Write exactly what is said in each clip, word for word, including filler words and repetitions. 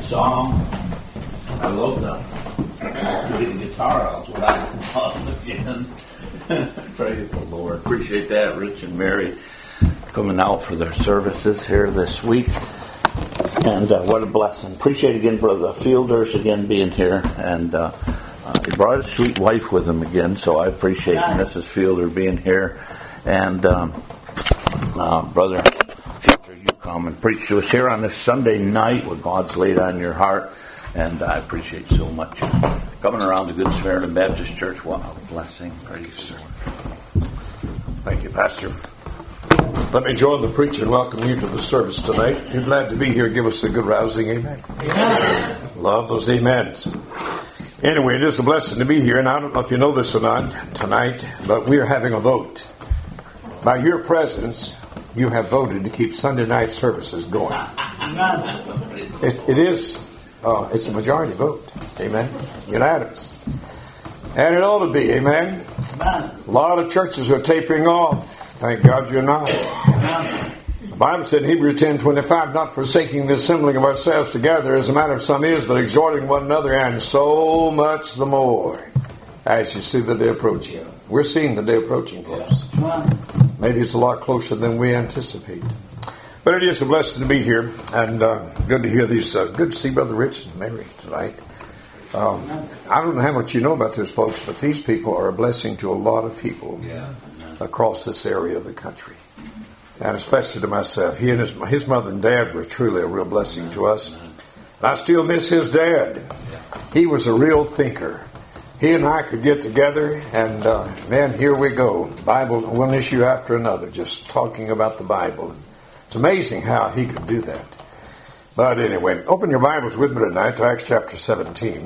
song. I love that. To get the guitar out without off again. Praise the Lord. Appreciate that, Rich and Mary coming out for their services here this week. And uh, what a blessing. Appreciate again Brother Fielders again being here. And uh, uh, he brought his sweet wife with him again, so I appreciate yeah. Missus Fielder being here. And um, uh, Brother Fielder, you come and preach to us here on this Sunday night what God's laid on your heart. And I appreciate so much coming around the Good Samaritan Baptist Church. What a blessing. Praise you, sir. Thank you, Pastor. Let me join the preacher and welcome you to the service tonight. If you're glad to be here, give us a good rousing amen. Amen. Love those amens. Anyway, it is a blessing to be here, and I don't know if you know this or not tonight, but we are having a vote. By your presence, you have voted to keep Sunday night services going. It, it is, uh, it's a majority vote. Amen. Unanimous. And it ought to be, amen. A lot of churches are tapering off. Thank God you're not. The Bible said in Hebrews ten twenty-five, not forsaking the assembling of ourselves together, as a matter of some is, but exhorting one another, and so much the more as you see the day approaching. We're seeing the day approaching, folks. Maybe it's a lot closer than we anticipate. But it is a blessing to be here, and uh, good to hear these. Uh, good to see Brother Rich and Mary tonight. Um, I don't know how much you know about this, folks, but these people are a blessing to a lot of people. Yeah. Across this area of the country, and especially to myself. He and his, his mother and dad were truly a real blessing to us. And I still miss his dad. He was a real thinker. He and I could get together, and uh, man, here we go. Bible, one issue after another, just talking about the Bible. It's amazing how he could do that. But anyway, open your Bibles with me tonight to Acts chapter seventeen.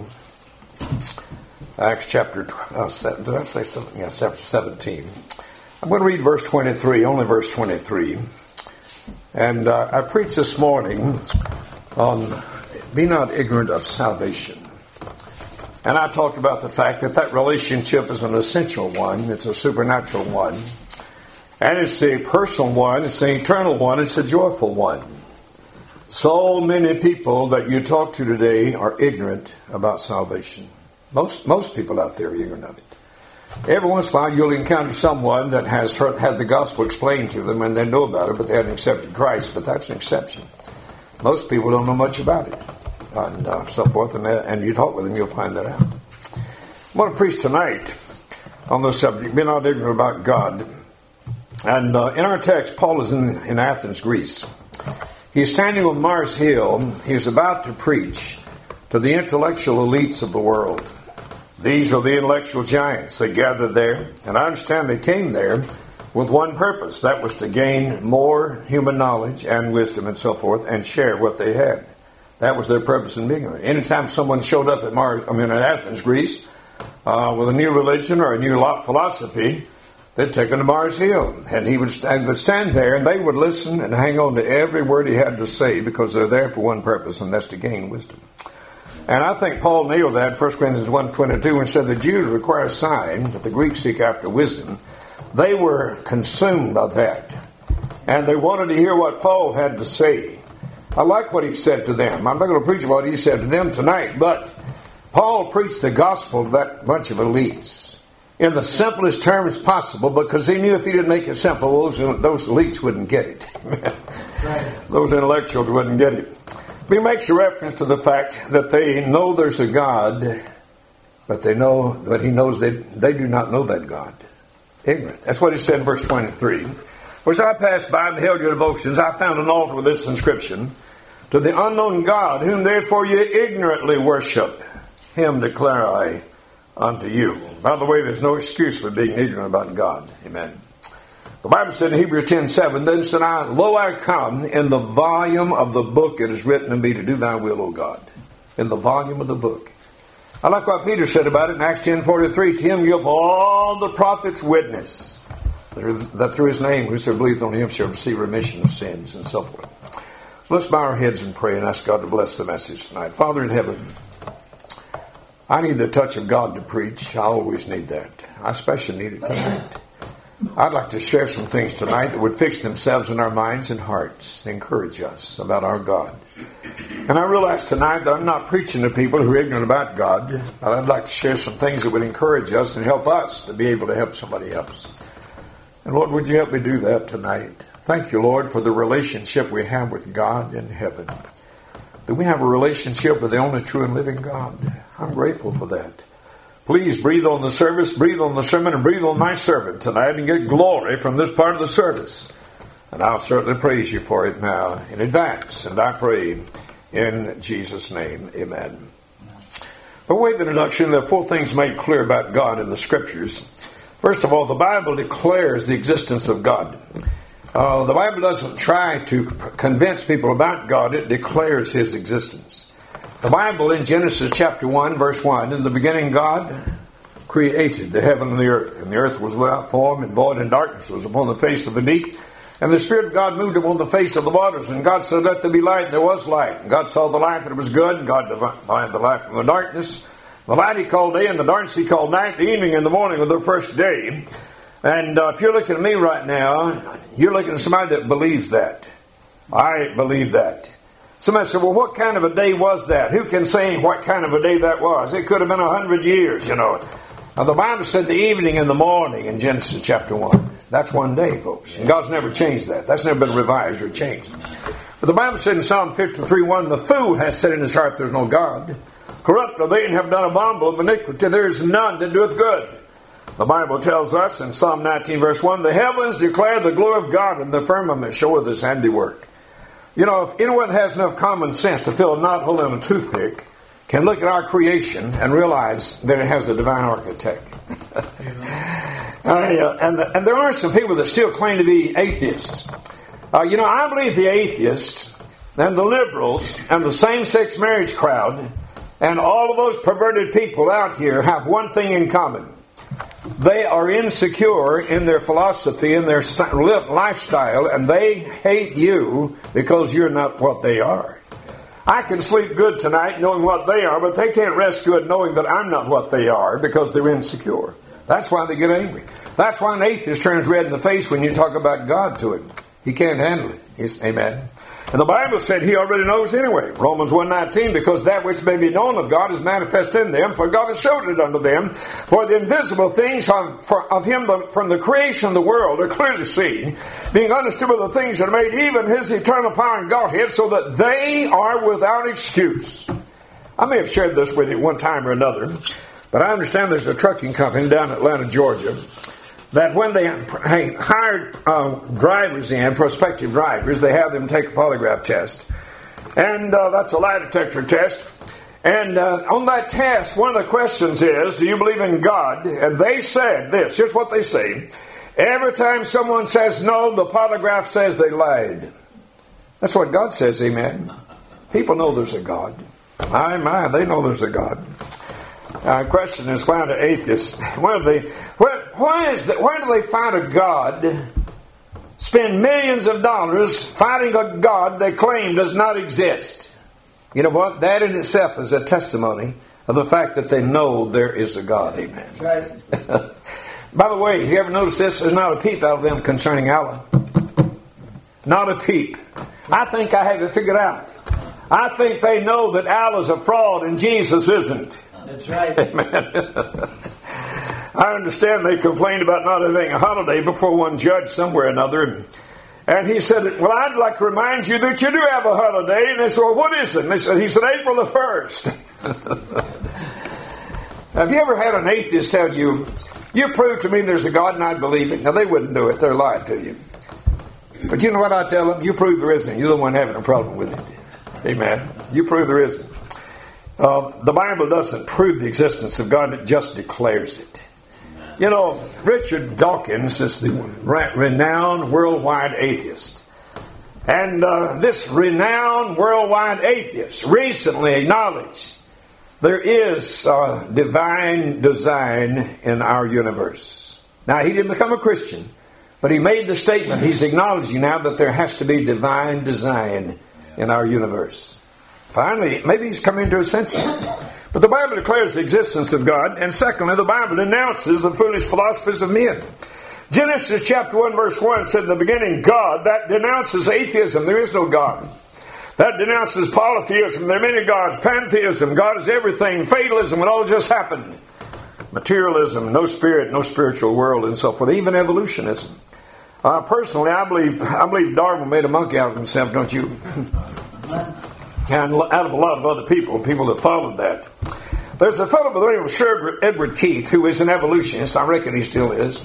Acts chapter uh, seven, did I say something? Yeah, chapter seventeen. I'm going to read verse twenty-three, only verse twenty-three. And uh, I preached this morning on be not ignorant of salvation. And I talked about the fact that that relationship is an essential one. It's a supernatural one. And it's a personal one. It's an eternal one. It's a joyful one. So many people that you talk to today are ignorant about salvation. Most, most people out there are ignorant of it. Every once in a while you'll encounter someone that has heard, had the gospel explained to them and they know about it, but they haven't accepted Christ. But that's an exception. Most people don't know much about it, and uh, so forth. And, uh, and you talk with them, you'll find that out. I want to preach tonight on this subject, be not ignorant about God. And uh, in our text, Paul is in, in Athens, Greece. He's standing on Mars Hill. He's about to preach to the intellectual elites of the world. These are the intellectual giants. They gathered there, and I understand they came there with one purpose. That was to gain more human knowledge and wisdom and so forth, and share what they had. That was their purpose in being there. Anytime someone showed up at Mars, I mean at Athens, Greece, uh, with a new religion or a new philosophy, they'd take him to Mars Hill, and he would stand, would stand there, and they would listen and hang on to every word he had to say, because they're there for one purpose, and that's to gain wisdom. And I think Paul nailed that in First Corinthians one twenty-two when he said the Jews require a sign, but the Greeks seek after wisdom. They were consumed by that. And they wanted to hear what Paul had to say. I like what he said to them. I'm not going to preach what he said to them tonight, but Paul preached the gospel to that bunch of elites in the simplest terms possible, because he knew if he didn't make it simple, those, those elites wouldn't get it. Right. Those intellectuals wouldn't get it. He makes a reference to the fact that they know there's a God, but they know, but he knows they they do not know that God. Ignorant. That's what he said in verse twenty-three. As I passed by and held your devotions, I found an altar with this inscription: to the unknown God, whom therefore you ignorantly worship, him declare I unto you. By the way, there's no excuse for being ignorant about God. Amen. The Bible said in Hebrews ten seven, then said I, lo, I come, in the volume of the book it is written of me to do thy will, O God. In the volume of the book. I like what Peter said about it in Acts ten forty-three. To him give all the prophets witness that through his name whosoever believeth on him shall receive remission of sins, and so forth. Let's bow our heads and pray and ask God to bless the message tonight. Father in heaven, I need the touch of God to preach. I always need that. I especially need it tonight. I'd like to share some things tonight that would fix themselves in our minds and hearts, encourage us about our God. And I realize tonight that I'm not preaching to people who are ignorant about God, but I'd like to share some things that would encourage us and help us to be able to help somebody else. And Lord, would you help me do that tonight? Thank you, Lord, for the relationship we have with God in heaven. That we have a relationship with the only true and living God. I'm grateful for that. Please breathe on the service, breathe on the sermon, and breathe on my servant tonight and get glory from this part of the service. And I'll certainly praise you for it now in advance. And I pray in Jesus' name, amen. By way of introduction, there are four things made clear about God in the Scriptures. First of all, the Bible declares the existence of God. Uh, the Bible doesn't try to convince people about God. It declares His existence. The Bible in Genesis chapter one, verse one, in the beginning God created the heaven and the earth. And the earth was without form and void, and darkness was upon the face of the deep. And the Spirit of God moved upon the face of the waters. And God said, let there be light, and there was light. And God saw the light that it was good, and God divided the light from the darkness. The light He called day, and the darkness He called night. The evening and the morning were the first day. And uh, if you're looking at me right now, you're looking at somebody that believes that. I believe that. Somebody said, well, what kind of a day was that? Who can say what kind of a day that was? It could have been a hundred years, you know. Now, the Bible said the evening and the morning in Genesis chapter one. That's one day, folks. And God's never changed that. That's never been revised or changed. But the Bible said in Psalm fifty-three one, the fool has said in his heart, there's no God. Corrupt are they and have done abominable of iniquity. There is none that doeth good. The Bible tells us in Psalm nineteen verse one, the heavens declare the glory of God, and the firmament showeth His handiwork. You know, if anyone has enough common sense to fill a knot hole in a toothpick, can look at our creation and realize that it has a divine architect. I, uh, and, the, and there are some people that still claim to be atheists. Uh, you know, I believe the atheists and the liberals and the same-sex marriage crowd and all of those perverted people out here have one thing in common. They are insecure in their philosophy and their st- lifestyle, and they hate you because you're not what they are. I can sleep good tonight knowing what they are, but they can't rest good knowing that I'm not what they are because they're insecure. That's why they get angry. That's why an atheist turns red in the face when you talk about God to him. He can't handle it. He's, amen. And the Bible said He already knows anyway. Romans one nineteen, because that which may be known of God is manifest in them, for God has showed it unto them. For the invisible things of, for, of Him the, from the creation of the world are clearly seen, being understood by the things that are made, even His eternal power and Godhead, so that they are without excuse. I may have shared this with you one time or another, but I understand there's a trucking company down in Atlanta, Georgia, that when they hired uh, drivers in, prospective drivers, they have them take a polygraph test. And uh, that's a lie detector test. And uh, on that test, one of the questions is, do you believe in God? And they said this. Here's what they say. Every time someone says no, the polygraph says they lied. That's what God says, amen. People know there's a God. My, my, they know there's a God. Uh, question is, why do atheists, why do they, why, why is that, why do they fight a God, spend millions of dollars fighting a God they claim does not exist? You know what? That in itself is a testimony of the fact that they know there is a God. Amen. Right. By the way, you ever notice this? There's not a peep out of them concerning Allah. Not a peep. I think I have it figured out. I think they know that Allah's a fraud and Jesus isn't. That's right. Amen. I understand they complained about not having a holiday before one judge somewhere or another. And he said, well, I'd like to remind you that you do have a holiday. And they said, well, what is it? And they said, he said, April the first. Have you ever had an atheist tell you, you prove to me there's a God and I believe it? Now, they wouldn't do it. They're lying to you. But you know what I tell them? You prove there isn't. You're the one having a problem with it. Amen. You prove there isn't. Uh, the Bible doesn't prove the existence of God. It just declares it. You know, Richard Dawkins is the renowned worldwide atheist. And uh, this renowned worldwide atheist recently acknowledged there is uh, divine design in our universe. Now, he didn't become a Christian, but he made the statement. He's acknowledging now that there has to be divine design in our universe. Finally, maybe he's coming to his senses. But the Bible declares the existence of God. And secondly, the Bible denounces the foolish philosophies of men. Genesis chapter one verse one said in the beginning, God, that denounces atheism. There is no God. that denounces polytheism. There are many gods, pantheism, God is everything, fatalism, it all just happened. Materialism, no spirit, no spiritual world, and so forth. Even evolutionism. Uh, personally, I believe I believe Darwin made a monkey out of himself, don't you? And out of a lot of other people, people that followed that. There's a fellow by the name of Sir Edward Keith, who is an evolutionist. I reckon he still is.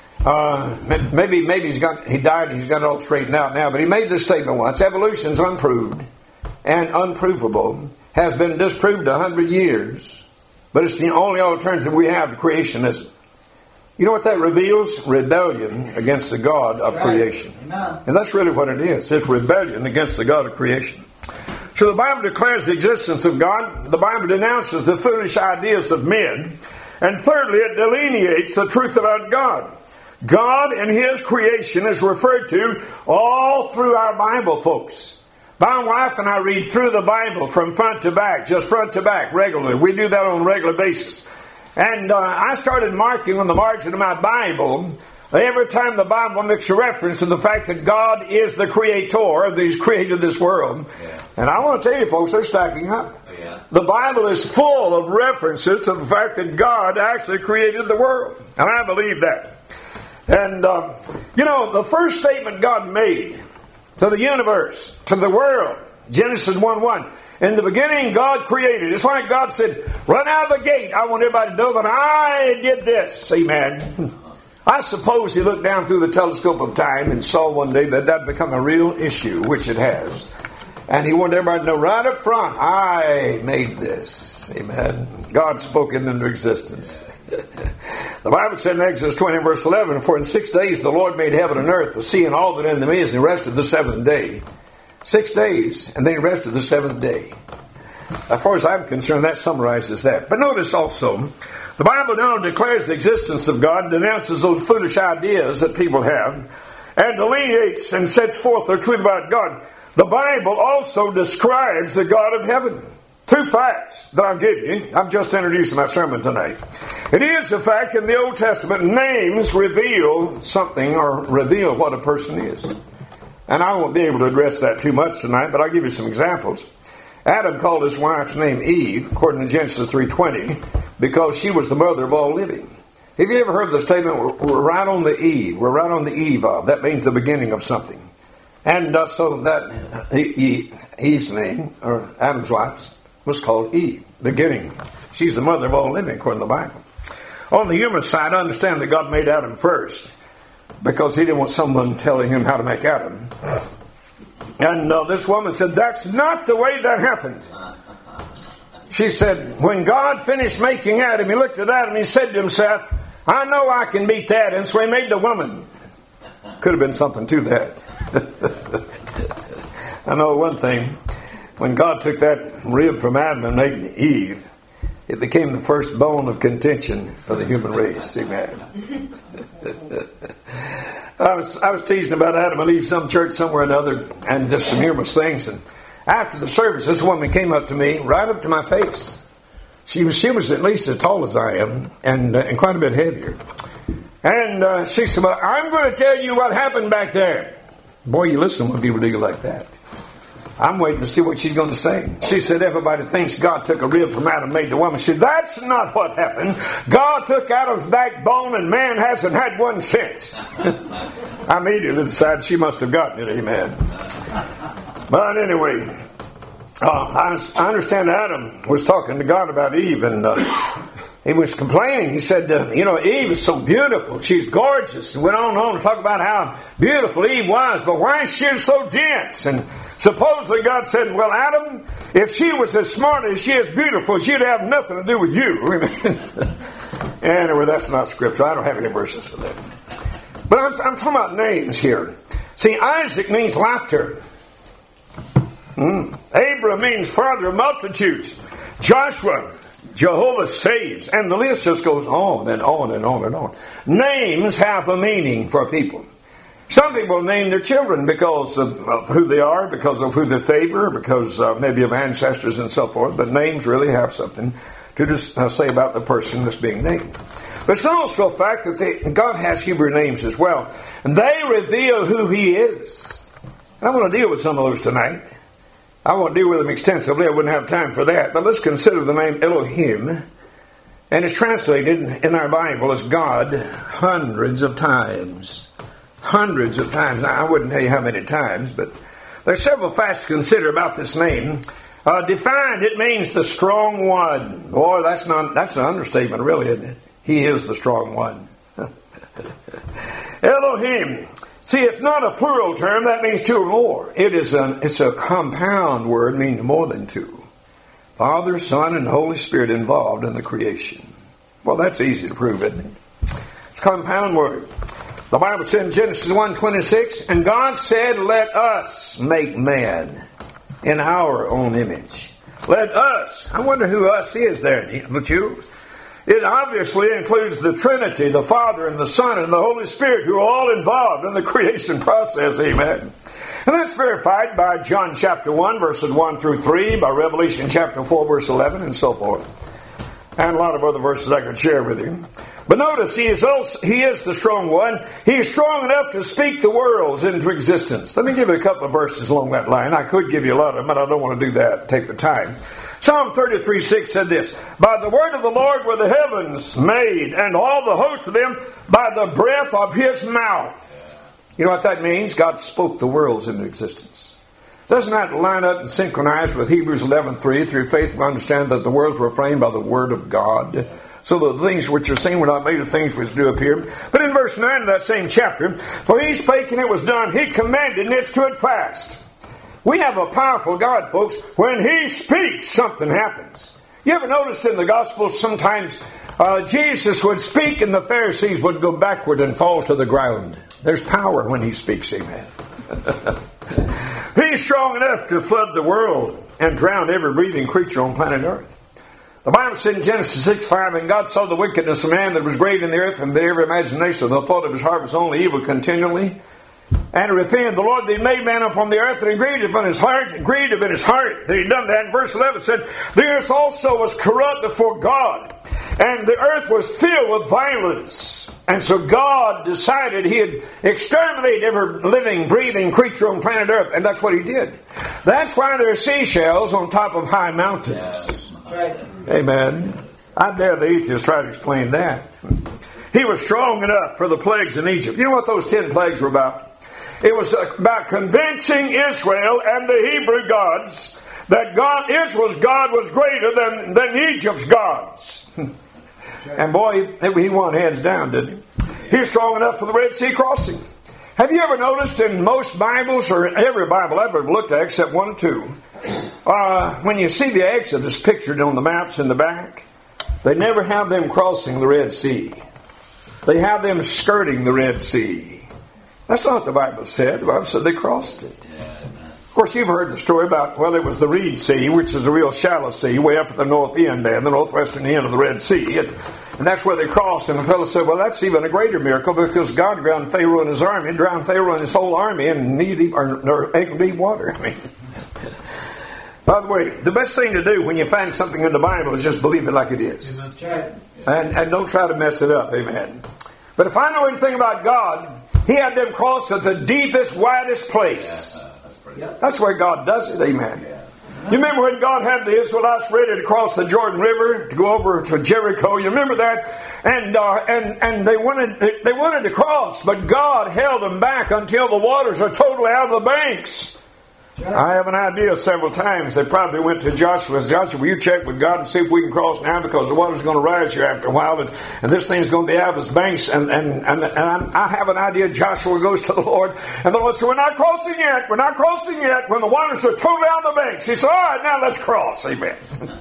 Uh, maybe maybe he's got he died and he's got it all straightened out now. But he made this statement once: evolution's unproved and unprovable, has been disproved a hundred years, but it's the only alternative we have to creationism. You know what that reveals? Rebellion against the God of creation. And that's really what it is. It's rebellion against the God of creation. So the Bible declares the existence of God. The Bible denounces the foolish ideas of men. And thirdly, it delineates the truth about God. God and His creation is referred to all through our Bible, folks. My wife and I read through the Bible from front to back, just front to back, regularly. We do that on a regular basis. And uh, I started marking on the margin of my Bible every time the Bible makes a reference to the fact that God is the creator, that He's created this world. Yeah. And I want to tell you, folks, they're stacking up. Yeah. The Bible is full of references to the fact that God actually created the world. And I believe that. And, uh, you know, the first statement God made to the universe, to the world, Genesis one one, in the beginning God created. It's like God said, run out of the gate. I want everybody to know that I did this. Amen. I suppose He looked down through the telescope of time and saw one day that that had become a real issue, which it has. And He wanted everybody to know right up front, I made this. Amen. God spoke it into existence. The Bible said in Exodus twenty verse eleven, for in six days the Lord made heaven and earth, the sea and all that in them is, and He rested the seventh day. Six days, and then He rested the seventh day. As far as I'm concerned, that summarizes that. But notice also, the Bible not only declares the existence of God, denounces those foolish ideas that people have, and delineates and sets forth the truth about God. The Bible also describes the God of heaven. Two facts that I'll give you. I'm just introducing my sermon tonight. It is a fact in the Old Testament, names reveal something or reveal what a person is. And I won't be able to address that too much tonight, but I'll give you some examples. Adam called his wife's name Eve, according to Genesis three twenty, because she was the mother of all living. Have you ever heard the statement, we're, we're right on the eve, we're right on the eve of? That means the beginning of something. And uh, so that Eve's name, or Adam's wife, was called Eve, beginning. She's the mother of all living, according to the Bible. On the human side, I understand that God made Adam first, because He didn't want someone telling him how to make Adam. And uh, this woman said, that's not the way that happened. She said, when God finished making Adam, He looked at Adam and He said to Himself, I know I can beat that, and so He made the woman. Could have been something to that. I know one thing. When God took that rib from Adam and made Eve, it became the first bone of contention for the human race. Amen. I was I was teasing about Adam and Eve, some church somewhere or another, and just some humorous things. And after the service, this woman came up to me, right up to my face. She was she was at least as tall as I am, and uh, and quite a bit heavier. And uh, she said, well, I'm going to tell you what happened back there. Boy, you listen when people do you like that. I'm waiting to see what she's going to say. She said, everybody thinks God took a rib from Adam and made the woman. She said, that's not what happened. God took Adam's backbone and man hasn't had one since. I immediately decided she must have gotten it. Amen. But anyway, uh, I, I understand Adam was talking to God about Eve, and uh, he was complaining. He said, uh, you know, Eve is so beautiful. She's gorgeous. And went on and on to talk about how beautiful Eve was, but why is she so dense? And supposedly God said, well, Adam, if she was as smart as she is beautiful, she'd have nothing to do with you. Anyway, that's not scripture. I don't have any verses for that. But I'm, I'm talking about names here. See, Isaac means laughter. Mm. Abram means father of multitudes. Joshua, Jehovah saves. And the list just goes on and on and on and on. Names have a meaning for people. Some people name their children because of, of who they are, because of who they favor, because uh, maybe of ancestors and so forth. But names really have something to just, uh, say about the person that's being named. But it's also a fact that they, God has Hebrew names as well. And they reveal who He is. And I'm going to deal with some of those tonight. I won't deal with them extensively. I wouldn't have time for that. But let's consider the name Elohim. And it's translated in our Bible as God hundreds of times. Hundreds of times. Now, I wouldn't tell you how many times, but there's several facts to consider about this name. Uh, defined, it means the strong one. Boy, that's not that's an understatement, really, isn't it? He is the strong one. Elohim. See, it's not a plural term. That means two or more. It is an, it's a compound word meaning more than two. Father, Son, and Holy Spirit involved in the creation. Well, that's easy to prove, isn't it? It's a compound word. The Bible said in Genesis one twenty-six, and God said, let us make man in our own image. Let us. I wonder who us is there, but you. It obviously includes the Trinity, the Father and the Son and the Holy Spirit, who are all involved in the creation process. Amen. And that's verified by John chapter one, verses one through three, by Revelation chapter four, verse eleven, and so forth. And a lot of other verses I could share with you. But notice, he is also, he is the strong one. He is strong enough to speak the worlds into existence. Let me give you a couple of verses along that line. I could give you a lot of them, but I don't want to do that. Take the time. Psalm thirty-three six said this, by the word of the Lord were the heavens made, and all the host of them by the breath of his mouth. You know what that means? God spoke the worlds into existence. Doesn't that line up and synchronize with Hebrews eleven three? Through faith we understand that the worlds were framed by the word of God. So the things which are seen were not made of things which do appear. But in verse nine of that same chapter, for he spake and it was done. He commanded and it stood fast. We have a powerful God, folks. When he speaks, something happens. You ever noticed in the Gospels sometimes uh, Jesus would speak and the Pharisees would go backward and fall to the ground? There's power when he speaks, amen. He's strong enough to flood the world and drown every breathing creature on planet Earth. The Bible said in Genesis six five, and God saw the wickedness of man that was great in the earth, and that every imagination of the thought of his heart was only evil continually. And he repented the Lord that he made man upon the earth, and he grieved upon his heart, and grieved upon his heart that he done that. And verse eleven said, the earth also was corrupt before God, and the earth was filled with violence. And so God decided he'd exterminate every living, breathing creature on planet Earth. And that's what he did. That's why there are seashells on top of high mountains. Right. Amen. I dare the atheist try to explain that. He was strong enough for the plagues in Egypt. You know what those ten plagues were about? It was about convincing Israel and the Hebrew gods that God, Israel's God was greater than, than Egypt's gods. And boy, he, he won hands down, didn't he? He was strong enough for the Red Sea crossing. Have you ever noticed in most Bibles, or every Bible I've ever looked at except one or two, uh, when you see the Exodus pictured on the maps in the back, they never have them crossing the Red Sea. They have them skirting the Red Sea. That's not what the Bible said. The Bible said they crossed it. Of course, you've heard the story about, well, it was the Reed Sea, which is a real shallow sea, way up at the north end there, the northwestern end of the Red Sea. And, and that's where they crossed. And the fellow said, well, that's even a greater miracle because God drowned Pharaoh and his army, drowned Pharaoh and his whole army in knee-deep or, or ankle-deep water. I mean, by the way, the best thing to do when you find something in the Bible is just believe it like it is. And, and don't try to mess it up. Amen. But if I know anything about God, he had them cross at the deepest, widest place. That's where God does it. Amen. You remember when God had the Israelites ready to cross the Jordan River to go over to Jericho? You remember that? And uh, and and they wanted they wanted to cross, but God held them back until the waters are totally out of the banks. I have an idea several times they probably went to Joshua. Joshua, will you check with God and see if we can cross now because the water's going to rise here after a while and, and this thing's going to be out of its banks. And, and, and, and I have an idea. Joshua goes to the Lord and the Lord said, we're not crossing yet. We're not crossing yet when the waters are totally out of the banks. He said, all right, now let's cross. Amen.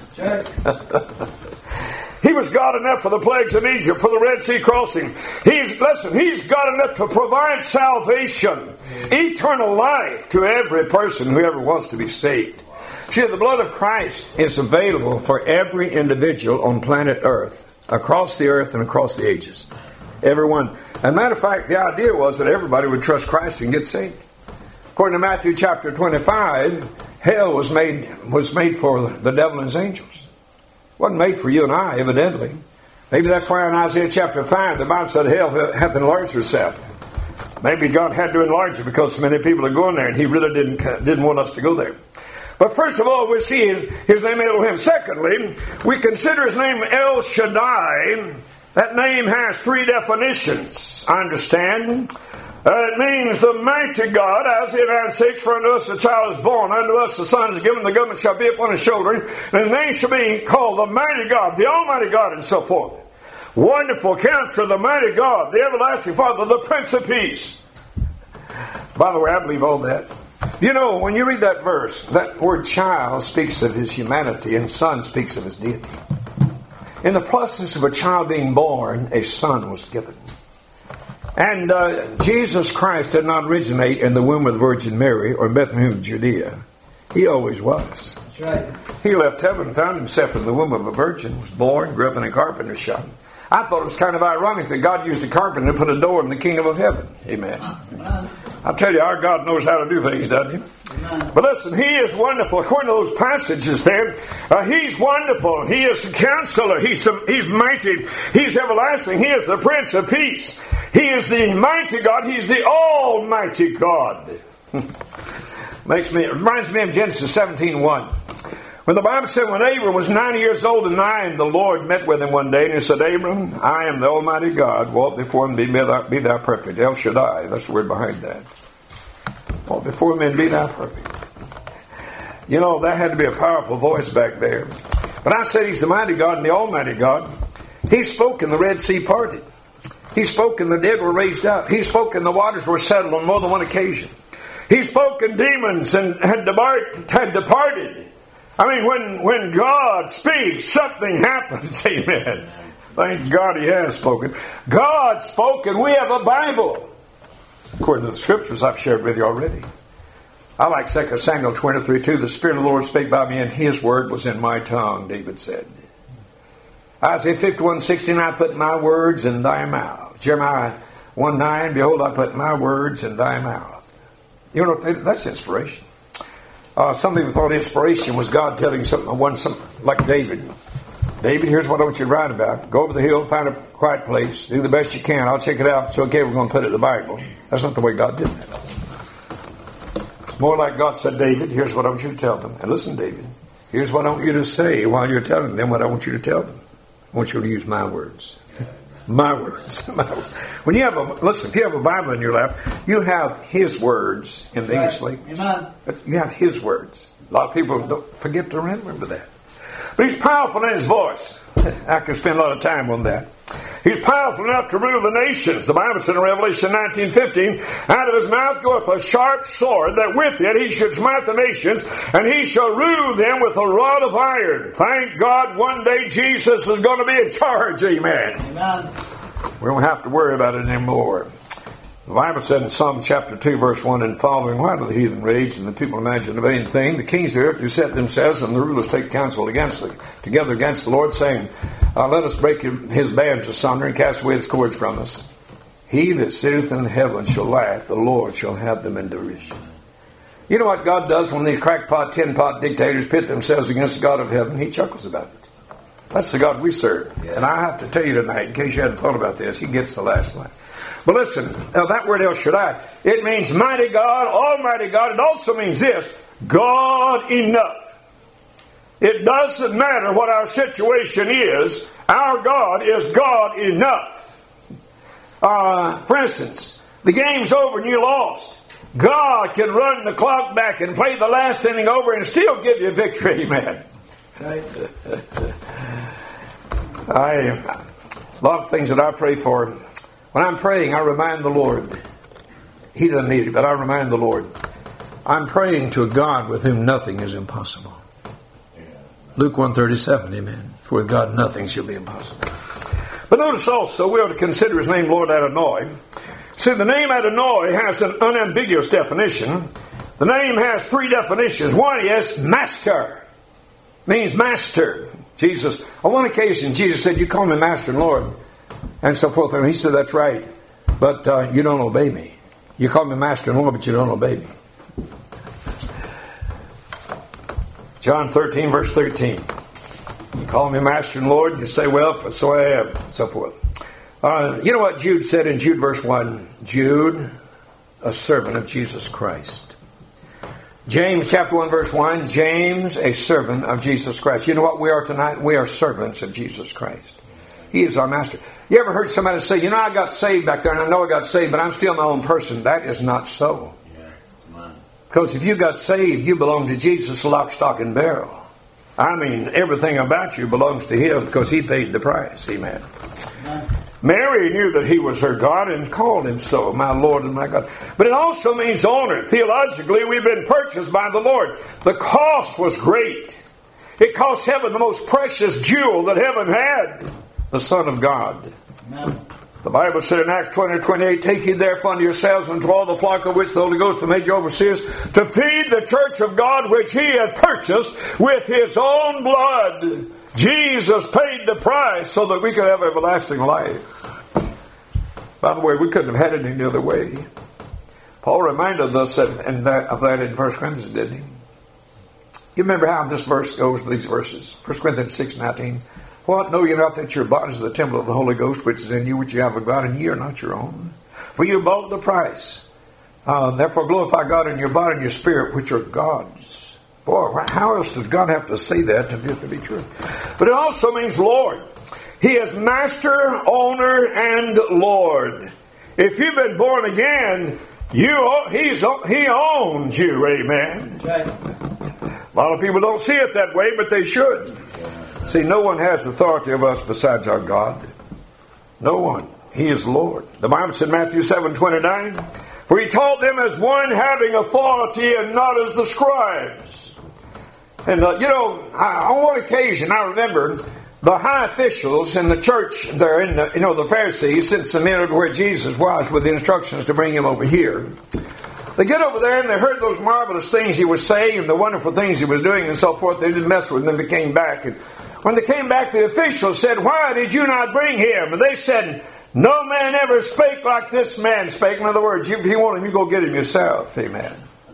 He was God enough for the plagues in Egypt, for the Red Sea crossing. He's, listen, He's God enough to provide salvation, eternal life to every person who ever wants to be saved. See, the blood of Christ is available for every individual on planet Earth, across the earth and across the ages. Everyone. As a matter of fact, the idea was that everybody would trust Christ and get saved. According to Matthew chapter twenty-five, hell was made, was made for the devil and his angels. Wasn't made for you and I, evidently. Maybe that's why in Isaiah chapter five, the Bible said hell hath enlarged herself. Maybe God had to enlarge it because so many people are going there and He really didn't didn't want us to go there. But first of all, we see his, his name Elohim. Secondly, we consider his name El Shaddai. That name has three definitions, I understand. Uh, it means the mighty God, as in Isaiah six, for unto us a child is born, unto us a son is given, the government shall be upon his shoulder, and his name shall be called the mighty God, the Almighty God, and so forth. Wonderful Counselor, the mighty God, the everlasting Father, the Prince of Peace. By the way, I believe all that. You know, when you read that verse, that word child speaks of his humanity and son speaks of his deity. In the process of a child being born, a son was given. And uh, Jesus Christ did not originate in the womb of the Virgin Mary or Bethlehem of Judea. He always was. That's right. He left heaven, found himself in the womb of a virgin, was born, grew up in a carpenter's shop. I thought it was kind of ironic that God used a carpenter to put a door in the kingdom of heaven. Amen. Amen. I tell you, our God knows how to do things, doesn't he? Amen. But listen, he is wonderful. According to those passages there, uh, he's wonderful. He is a counselor. He's, a, he's mighty. He's everlasting. He is the Prince of Peace. He is the mighty God. He's the Almighty God. Makes me, it reminds me of Genesis seventeen one. When the Bible said when Abram was ninety years old and nine, the Lord met with him one day and he said, Abram, I am the Almighty God. Walk before him, be thou, be thou perfect. El Shaddai, that's the word behind that. Walk before him and be thou perfect. You know, that had to be a powerful voice back there. But I said he's the mighty God and the Almighty God. He spoke and the Red Sea parted. He spoke and the dead were raised up. He spoke and the waters were settled on more than one occasion. He spoke and demons and had, depart, had departed. I mean, when, when God speaks, something happens. Amen. Thank God he has spoken. God spoke and we have a Bible. According to the scriptures I've shared with you already. I like Second Samuel twenty-three two. The Spirit of the Lord spake by me and his word was in my tongue, David said. Isaiah fifty-one sixteen, I put my words in thy mouth. Jeremiah one nine, behold, I put my words in thy mouth. You know, that's inspiration. Uh, some people thought inspiration was God telling something, one something like David. David, here's what I want you to write about. Go over the hill, find a quiet place, do the best you can. I'll check it out. It's okay, we're going to put it in the Bible. That's not the way God did that. It's more like God said, David, here's what I want you to tell them. And listen, David, here's what I want you to say while you're telling them what I want you to tell them. I want you to use my words. My words. My words. When you have a, listen, if you have a Bible in your lap, you have his words in the English language. Amen. You have his words. A lot of people don't forget to remember that. But he's powerful in his voice. I can spend a lot of time on that. He's powerful enough to rule the nations. The Bible said in Revelation nineteen fifteen, out of his mouth goeth a sharp sword, that with it he should smite the nations, and he shall rule them with a rod of iron. Thank God one day Jesus is going to be in charge. Amen. Amen. We don't have to worry about it anymore. The Bible said in Psalm chapter two, verse one and following, why do the heathen rage and the people imagine a vain thing? The kings of the earth do set themselves, and the rulers take counsel against the, together against the Lord, saying, uh, let us break his bands asunder and cast away his cords from us. He that sitteth in heaven shall laugh, the Lord shall have them in derision. You know what God does when these crackpot, tin-pot dictators pit themselves against the God of heaven? He chuckles about it. That's the God we serve. Yeah. And I have to tell you tonight, in case you hadn't thought about this, he gets the last line. But listen, now that word El Shaddai, it means mighty God, Almighty God. It also means this, God enough. It doesn't matter what our situation is, our God is God enough. Uh, for instance, the game's over and you lost. God can run the clock back and play the last inning over and still give you victory, amen. Right. I, a lot of things that I pray for, when I'm praying, I remind the Lord. He doesn't need it, but I remind the Lord. I'm praying to a God with whom nothing is impossible. Luke one thirty-seven, amen. For with God nothing shall be impossible. But notice also, we ought to consider his name Lord Adonai. See, the name Adonai has an unambiguous definition. The name has three definitions. One is master. Means master. Jesus, on one occasion, Jesus said, you call me master and Lord. And so forth. And he said, that's right. But uh, you don't obey me. You call me master and Lord, but you don't obey me. John thirteen, verse thirteen. You call me master and Lord, you say, well, so I am, and so forth. Uh, you know what Jude said in Jude verse one? Jude, a servant of Jesus Christ. James chapter one verse one, James, a servant of Jesus Christ. You know what we are tonight? We are servants of Jesus Christ. He is our master. You ever heard somebody say, you know, I got saved back there and I know I got saved, but I'm still my own person? That is not so. Because if you got saved, you belong to Jesus, lock, stock, and barrel. I mean, everything about you belongs to Him because He paid the price. Amen. Amen. Mary knew that He was her God and called Him so, my Lord and my God. But it also means honor. Theologically, we've been purchased by the Lord. The cost was great. It cost heaven the most precious jewel that heaven had, the Son of God. Amen. The Bible said in Acts twenty, twenty-eight, take ye therefore unto yourselves and to all the flock of which the Holy Ghost hath made you overseers, to feed the church of God which He hath purchased with His own blood. Jesus paid the price so that we could have everlasting life. By the way, we couldn't have had it any other way. Paul reminded us that, and that, of that in First Corinthians, didn't he? You remember how this verse goes, these verses? First Corinthians six nineteen. What? Know ye not that your body is the temple of the Holy Ghost, which is in you, which you have of God, and ye are not your own? For you bought the price. Uh, therefore glorify God in your body and your spirit, which are God's. Boy, how else does God have to say that to be, to be true? But it also means Lord. He is Master, Owner, and Lord. If you've been born again, you he's He owns you. Amen. A lot of people don't see it that way, but they should. See, no one has authority of us besides our God. No one. He is Lord. The Bible said in Matthew seven twenty-nine, for He taught them as one having authority and not as the scribes. And, uh, you know, I, on one occasion, I remember the high officials in the church there, in the, you know, the Pharisees, sent some men over where Jesus was with the instructions to bring Him over here. They get over there and they heard those marvelous things He was saying and the wonderful things He was doing and so forth. They didn't mess with Him. They came back. And when they came back, the officials said, why did you not bring Him? And they said, no man ever spake like this man spake. In other words, if you want Him, you go get Him yourself. Amen.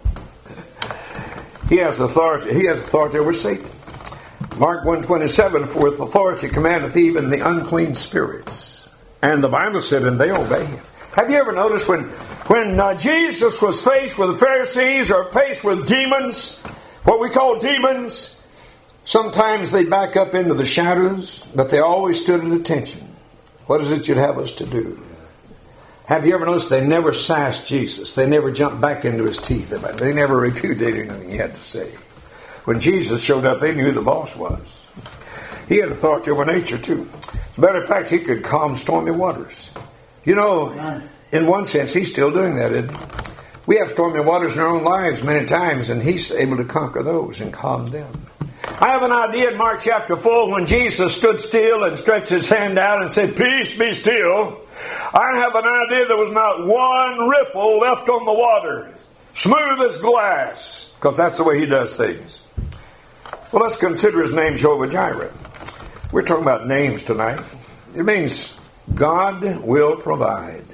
He has authority. He has authority over Satan. Mark one twenty-seven, for with authority commandeth even the unclean spirits. And the Bible said, and they obey Him. Have you ever noticed when, when uh, Jesus was faced with the Pharisees or faced with demons, what we call demons, sometimes they back up into the shadows, but they always stood at attention. What is it you'd have us to do? Have you ever noticed they never sassed Jesus? They never jumped back into His teeth. They never repudiated anything He had to say. When Jesus showed up, they knew who the boss was. He had authority over nature too. As a matter of fact, He could calm stormy waters. You know, in one sense, He's still doing that, isn't He? We have stormy waters in our own lives many times, and He's able to conquer those and calm them. I have an idea in Mark chapter four when Jesus stood still and stretched His hand out and said, peace, be still. I have an idea there was not one ripple left on the water. Smooth as glass. Because that's the way He does things. Well, let's consider His name Jehovah Jireh. We're talking about names tonight. It means God will provide.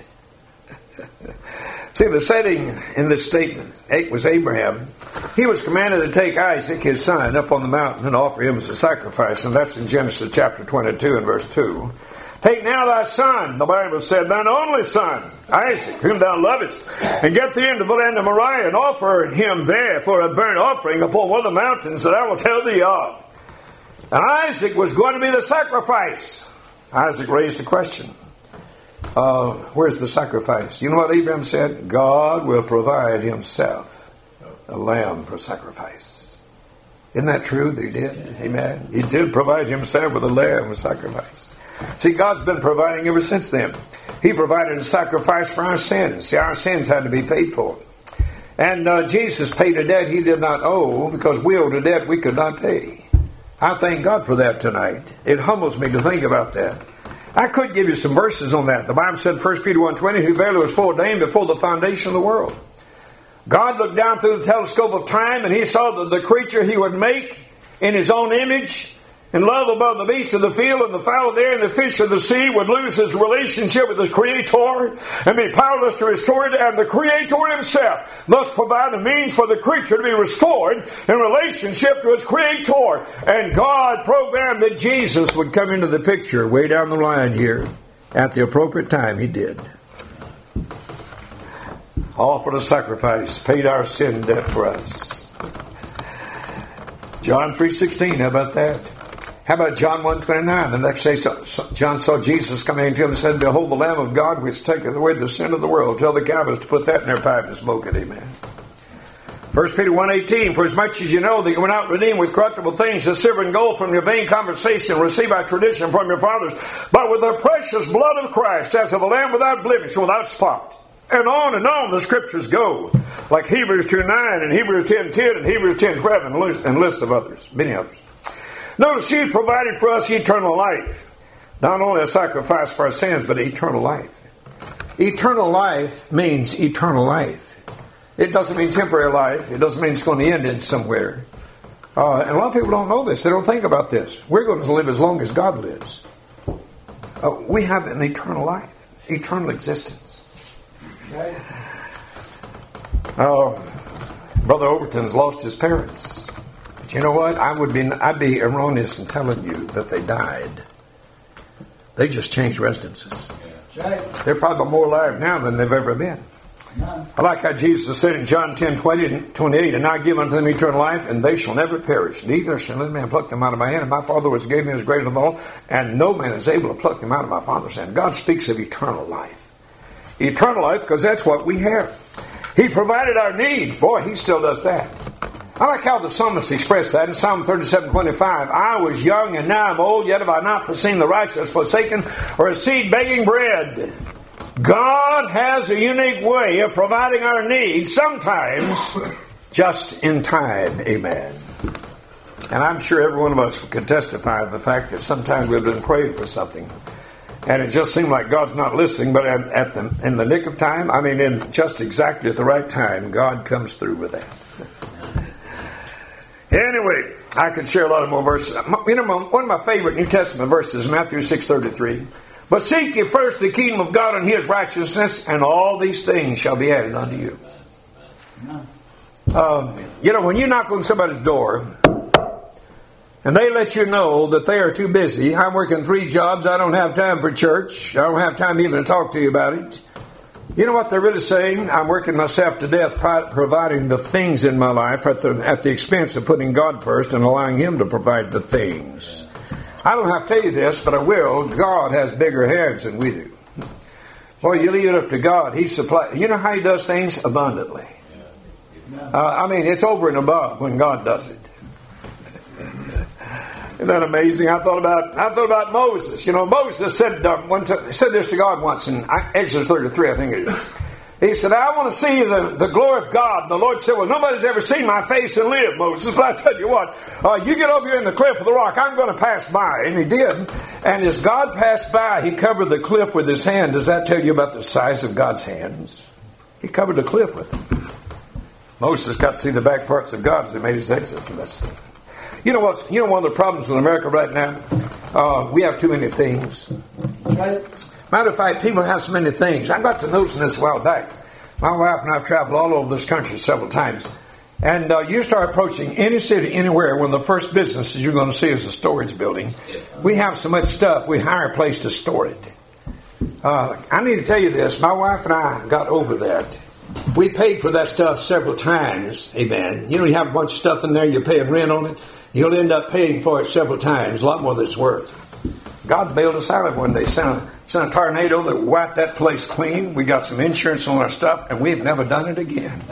See, the setting in this statement was Abraham. He was commanded to take Isaac, his son, up on the mountain and offer him as a sacrifice. And that's in Genesis chapter twenty-two and verse two. Take now thy son, the Bible said, thine only son, Isaac, whom thou lovest, and get thee into the land of Moriah, and offer him there for a burnt offering upon one of the mountains that I will tell thee of. And Isaac was going to be the sacrifice. Isaac raised a question. Uh, where's the sacrifice? You know what Abraham said? God will provide Himself a lamb for sacrifice. Isn't that true that He did? Amen. He did provide Himself with a lamb for sacrifice. See, God's been providing ever since then. He provided a sacrifice for our sins. See, our sins had to be paid for. And uh, Jesus paid a debt He did not owe because we owed a debt we could not pay. I thank God for that tonight. It humbles me to think about that. I could give you some verses on that. The Bible said in First Peter one twenty, who verily was foreordained before the foundation of the world. God looked down through the telescope of time and He saw that the creature He would make in His own image, in love above the beast of the field and the fowl of the air and the fish of the sea, would lose his relationship with his Creator and be powerless to restore it. And the Creator Himself must provide the means for the creature to be restored in relationship to his Creator. And God programmed that Jesus would come into the picture way down the line here at the appropriate time. He did. Offered a sacrifice, paid our sin debt for us. John three sixteen, how about that? How about John one twenty-nine? The next day John saw Jesus coming into him and said, Behold the Lamb of God which taketh away the sin of the world. Tell the Calvinists to put that in their pipe and smoke it. Amen. First Peter one eighteen, For as much as you know that you were not redeemed with corruptible things, as silver and gold from your vain conversation received by tradition from your fathers, but with the precious blood of Christ, as of a lamb without blemish and without spot. And on and on the scriptures go, like Hebrews two nine and Hebrews ten ten and Hebrews ten twelve and list, and list of others, many others. Notice He provided for us eternal life. Not only a sacrifice for our sins, but eternal life. Eternal life means eternal life. It doesn't mean temporary life. It doesn't mean it's going to end in somewhere. Uh, and a lot of people don't know this. They don't think about this. We're going to live as long as God lives. Uh, we have an eternal life, eternal existence. Okay. Uh, Brother Overton's lost his parents. But you know what? I would be I'd be erroneous in telling you that they died. They just changed residences. They're probably more alive now than they've ever been. I like how Jesus said in John ten twenty-eight, And I give unto them eternal life, and they shall never perish. Neither shall any man pluck them out of my hand. And my Father which gave me is greater than all, and no man is able to pluck them out of my Father's hand. God speaks of eternal life. Eternal life, because that's what we have. He provided our needs. Boy, He still does that. I like how the psalmist expressed that in Psalm thirty-seven twenty-five. I was young and now I'm old, yet have I not foreseen the righteous forsaken, or a seed begging bread. God has a unique way of providing our needs, sometimes just in time. Amen. And I'm sure every one of us could testify to the fact that sometimes we've been praying for something, and it just seemed like God's not listening, but at, at the, in the nick of time, I mean, in just exactly at the right time, God comes through with that. Anyway, I could share a lot of more verses. You know, one of my favorite New Testament verses is Matthew six thirty-three. But seek ye first the kingdom of God and His righteousness, and all these things shall be added unto you. Um, you know, when you knock on somebody's door, and they let you know that they are too busy, I'm working three jobs, I don't have time for church, I don't have time even to talk to you about it. You know what they're really saying? I'm working myself to death providing the things in my life at the, at the expense of putting God first and allowing Him to provide the things. I don't have to tell you this, but I will. God has bigger hands than we do. Boy, you leave it up to God. He supplies. You know how He does things? Abundantly. Uh, I mean, it's over and above when God does it. Isn't that amazing? I thought about I thought about Moses. You know, Moses said uh, one time, said this to God once in Exodus thirty-three, I think it is. He said, I want to see the, the glory of God. And the Lord said, well, nobody's ever seen my face and lived, Moses. But I tell you what, uh, you get over here in the cliff of the rock, I'm going to pass by. And he did. And as God passed by, He covered the cliff with His hand. Does that tell you about the size of God's hands? He covered the cliff with it. Moses got to see the back parts of God as He made His exit from this thing. You know what? You know one of the problems with America right now? Uh, we have too many things. Right? Matter of fact, people have so many things. I got to noticing this a while back. My wife and I have traveled all over this country several times. And uh, you start approaching any city, anywhere, one of the first businesses you're going to see is a storage building. We have so much stuff, we hire a place to store it. Uh, I need to tell you this. My wife and I got over that. We paid for that stuff several times. Amen. You know, you have a bunch of stuff in there, you're paying rent on it. You'll end up paying for it several times, a lot more than it's worth. God bailed us out of one day. Sent a, sent a tornado that wiped that place clean. We got some insurance on our stuff, and we've never done it again.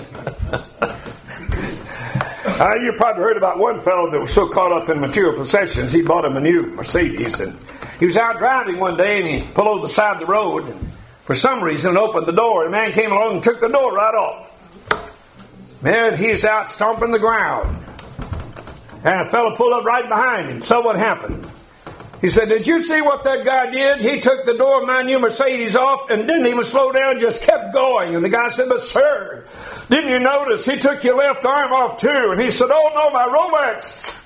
uh, you probably heard about one fellow that was so caught up in material possessions, he bought him a new Mercedes. And he was out driving one day, and he pulled over the side of the road, and for some reason opened the door. And a man came along and took the door right off. Man, he's out stomping the ground. And a fellow pulled up right behind him. So what happened? He said, did you see what that guy did? He took the door of my new Mercedes off and didn't even slow down, just kept going. And the guy said, but sir, didn't you notice he took your left arm off too? And he said, oh no, my Rolex.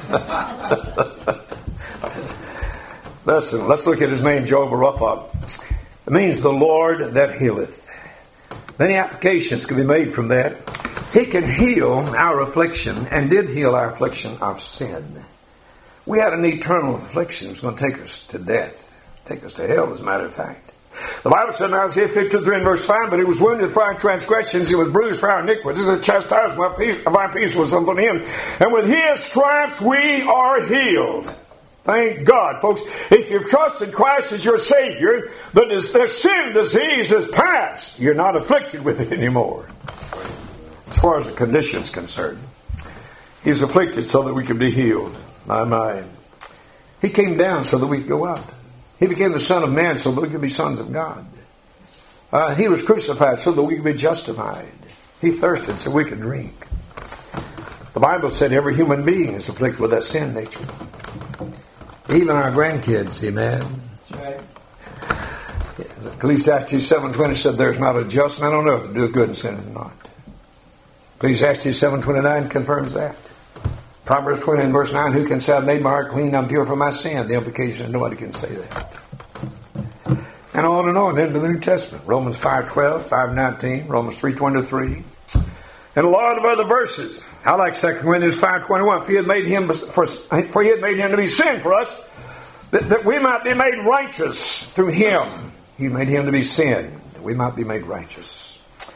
Listen, let's look at his name, Jehovah Rapha. It means the Lord that healeth. Many applications can be made from that. He can heal our affliction and did heal our affliction of sin. We had an eternal affliction. It was going to take us to death. Take us to hell, as a matter of fact. The Bible said in Isaiah fifty-three and verse five, but he was wounded for our transgressions, he was bruised for our iniquities, the chastisement of our peace was upon him, and with his stripes we are healed. Thank God, folks. If you've trusted Christ as your Savior, the, the sin disease is past. You're not afflicted with it anymore. As far as the condition is concerned, he's afflicted so that we can be healed. My mind. He came down so that we could go up. He became the Son of Man so that we could be sons of God. Uh, he was crucified so that we could be justified. He thirsted so we could drink. The Bible said every human being is afflicted with that sin nature. Even our grandkids, amen. That's right. Ecclesiastes seven twenty said there's not a just man on earth to do good and sin or not. Ecclesiastes seven twenty-nine confirms that. Proverbs twenty and verse nine, who can say, I've made my heart clean, I'm pure from my sin? The implication is nobody can say that. And on and on into the New Testament. Romans five twelve, five nineteen, Romans three twenty-three, and a lot of other verses. I like Second Corinthians five twenty-one. For he had made him for, for he had made him to be sin for us, that, that we might be made righteous through him. He made him to be sin, that we might be made righteous.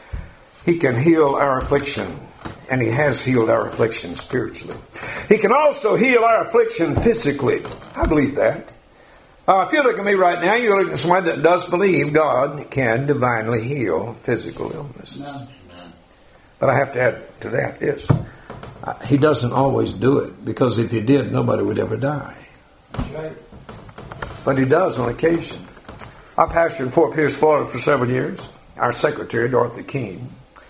He can heal our affliction. And he has healed our affliction spiritually. He can also heal our affliction physically. I believe that. Uh, if you look at me right now, you're looking at somebody that does believe God can divinely heal physical illnesses. No. But I have to add to that this. Uh, he doesn't always do it, because if he did, nobody would ever die. That's right. But he does on occasion. I pastored in Fort Pierce, Florida for several years. Our secretary, Dorothy Keene,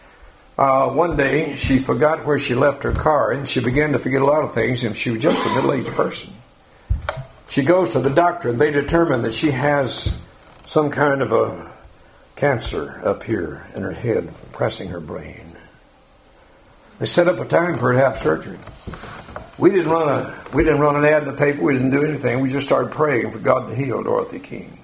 Uh, one day, she forgot where she left her car, and she began to forget a lot of things, and she was just a middle-aged person. She goes to the doctor, and they determine that she has some kind of a cancer up here in her head, pressing her brain. They set up a time for her to have surgery. We didn't run a we didn't run an ad in the paper. We didn't do anything. We just started praying for God to heal Dorothy King.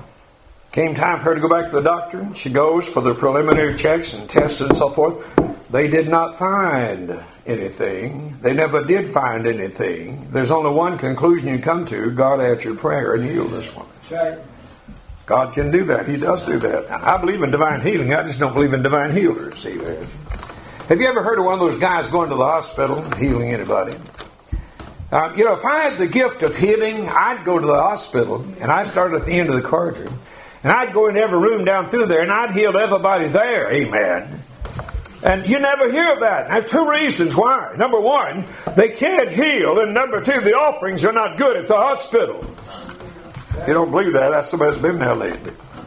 Came time for her to go back to the doctor. She goes for the preliminary checks and tests and so forth. They did not find anything. They never did find anything. There's only one conclusion you come to. God answered prayer and healed this one. That's right. God can do that. He does do that. I believe in divine healing. I just don't believe in divine healers. Amen. Have you ever heard of one of those guys going to the hospital and healing anybody? Uh, you know, if I had the gift of healing, I'd go to the hospital, and I'd start at the end of the corridor. And I'd go in every room down through there, and I'd heal everybody there. Amen. And you never hear of that. There's two reasons why. Number one, they can't heal. And number two, the offerings are not good at the hospital. If you don't believe that, that's somebody's been there lately.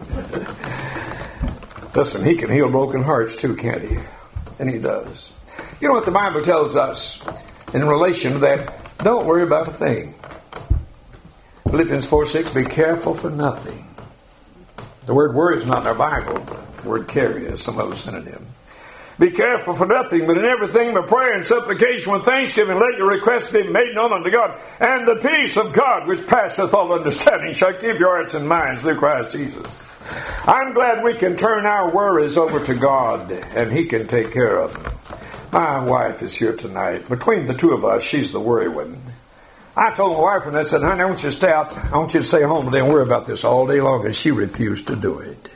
Listen, he can heal broken hearts too, can't he? And he does. You know what the Bible tells us in relation to that? Don't worry about a thing. Philippians four six, be careful for nothing. The word worry is not in our Bible. The word carry is some other synonym. Be careful for nothing, but in everything by prayer and supplication with thanksgiving, let your requests be made known unto God. And the peace of God, which passeth all understanding, shall keep your hearts and minds through Christ Jesus. I'm glad we can turn our worries over to God, and He can take care of them. My wife is here tonight. Between the two of us, she's the worry one. I told my wife when I said, honey, I want you to stay out. I want you to stay home today and worry about this all day long. And she refused to do it.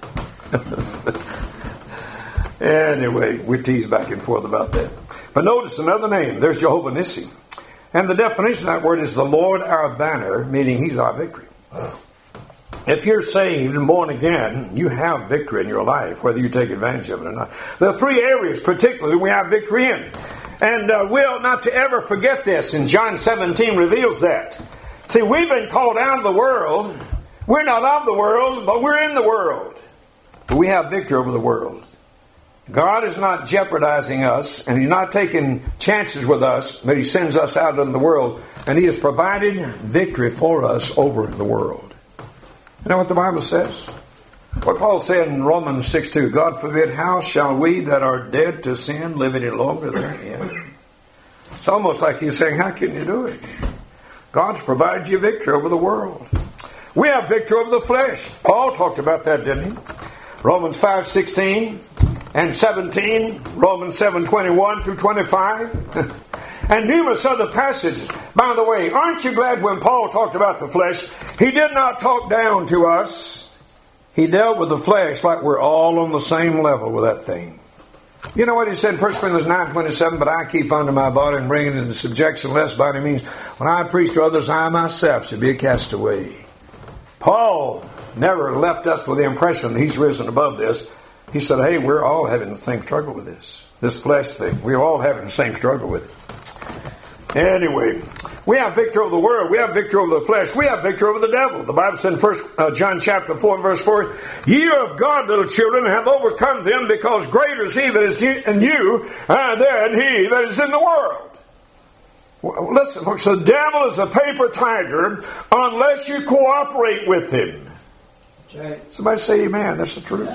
Anyway, we tease back and forth about that. But notice another name. There's Jehovah Nissi. And the definition of that word is the Lord our banner, meaning He's our victory. If you're saved and born again, you have victory in your life, whether you take advantage of it or not. There are three areas particularly we have victory in. And uh, we ought not to ever forget this, and John seventeen reveals that. See, we've been called out of the world. We're not of the world, but we're in the world. But we have victory over the world. God is not jeopardizing us, and He's not taking chances with us, but He sends us out into the world, and He has provided victory for us over the world. You know what the Bible says? What Paul said in Romans six two, God forbid, how shall we that are dead to sin live any longer therein? It's almost like he's saying, how can you do it? God's provided you victory over the world. We have victory over the flesh. Paul talked about that, didn't he? Romans five sixteen and seventeen, Romans seven twenty-one through twenty-five, and numerous other passages. By the way, aren't you glad when Paul talked about the flesh, he did not talk down to us. He dealt with the flesh like we're all on the same level with that thing. You know what he said in First Corinthians nine twenty-seven, but I keep under my body and bring it into subjection, lest by any means, when I preach to others, I myself should be a castaway. Paul never left us with the impression that he's risen above this. He said, hey, we're all having the same struggle with this. This flesh thing. We're all having the same struggle with it. Anyway, we have victory over the world. We have victory over the flesh. We have victory over the devil. The Bible said in First uh, John chapter four and verse four, ye are of God, little children, and have overcome them, because greater is he that is in you uh, than he that is in the world. Well, listen, folks, the devil is a paper tiger unless you cooperate with him. Right. Somebody say amen. That's the truth.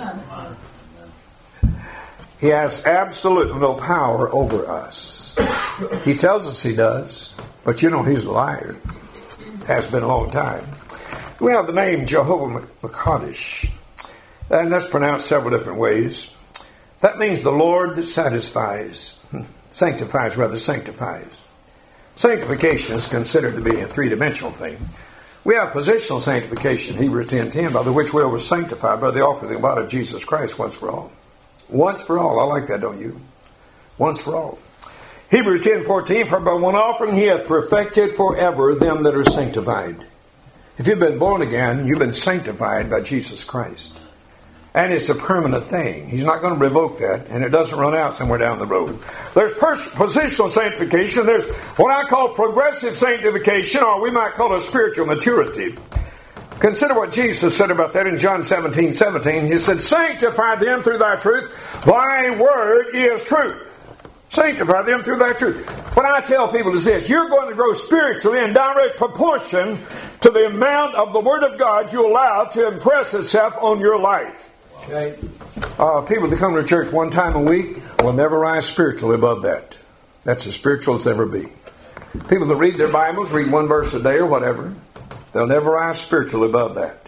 He has absolutely no power over us. He tells us he does, but you know he's a liar. Has been a long time. We have the name Jehovah Makadesh, and that's pronounced several different ways. That means the Lord satisfies, sanctifies rather, sanctifies. Sanctification is considered to be a three-dimensional thing. We have positional sanctification, Hebrews ten ten, by the which we were sanctified by the offering of the body of Jesus Christ once for all. Once for all. I like that, don't you? Once for all. Hebrews ten fourteen, for by one offering he hath perfected forever them that are sanctified. If you've been born again, you've been sanctified by Jesus Christ. And it's a permanent thing. He's not going to revoke that, and it doesn't run out somewhere down the road. There's pers- positional sanctification. There's what I call progressive sanctification, or we might call it spiritual maturity. Consider what Jesus said about that in John seventeen seventeen. He said, sanctify them through thy truth. Thy word is truth. Sanctify them through thy truth. What I tell people is this: you're going to grow spiritually in direct proportion to the amount of the Word of God you allow to impress itself on your life. Right. Uh, people that come to church one time a week will never rise spiritually above that. That's as spiritual as ever be. People that read their Bibles, read one verse a day or whatever, they'll never rise spiritually above that.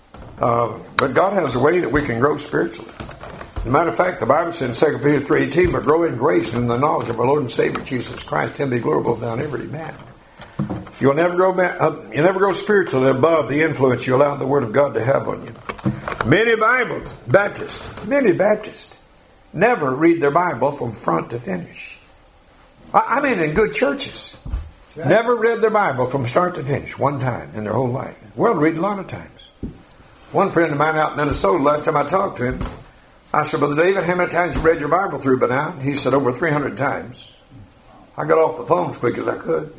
Uh, but God has a way that we can grow spiritually. As a matter of fact, the Bible says in Second Peter three eighteen, but grow in grace and in the knowledge of our Lord and Savior Jesus Christ, him be glory both now and every man. You'll never grow, uh, you never grow spiritually above the influence you allow the Word of God to have on you. Many Bible Baptists, many Baptists, never read their Bible from front to finish. I, I mean, in good churches, right. Never read their Bible from start to finish one time in their whole life. Well, read a lot of times. One friend of mine out in Minnesota, last time I talked to him, I said, Brother David, how many times have you read your Bible through by now? He said, over three hundred times. I got off the phone as quick as I could.